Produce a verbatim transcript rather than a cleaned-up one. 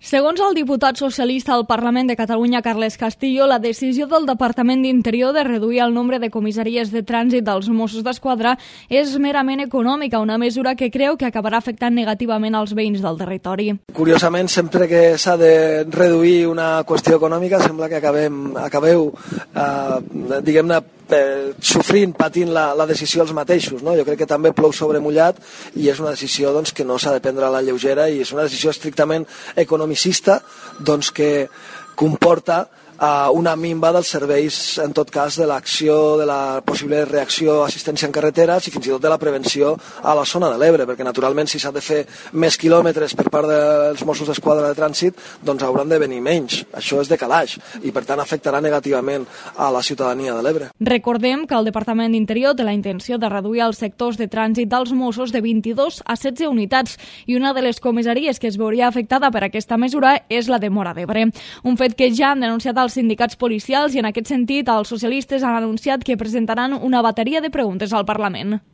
Segons el diputat socialista al Parlament de Catalunya, Carles Castillo, la decisió del Departament d'Interior de reduir el nombre de comissaries de trànsit dels Mossos d'Esquadra és merament econòmica, una mesura que creu que acabarà afectant negativament als veïns del territori. Curiosament, sempre que s'ha de reduir una qüestió econòmica, sembla que acabem, acabeu, eh, diguem-ne, Eh, sofrint, patint la, la decisió els mateixos. No? Jo crec que també plou sobre mullat i és una decisió doncs, que no s'ha de prendre a la lleugera i és una decisió estrictament economicista doncs, que comporta Uh, una minva dels serveis, en tot cas, de l'acció, de la possible reacció, assistència en carreteres i fins i tot de la prevenció a la zona de l'Ebre, perquè naturalment si s'ha de fer més quilòmetres per part dels Mossos d'Esquadra de trànsit, doncs hauran de venir menys. Això és de calaix i per tant afectarà negativament a la ciutadania de l'Ebre. Recordem que el Departament d'Interior té la intenció de reduir els sectors de trànsit dels Mossos de vint-i-dos a setze unitats i una de les comissaries que es veuria afectada per aquesta mesura és la de Móra d'Ebre. Un fet que ja han denunciat els sindicats policials i en aquest sentit els socialistes han anunciat que presentaran una bateria de preguntes al Parlament.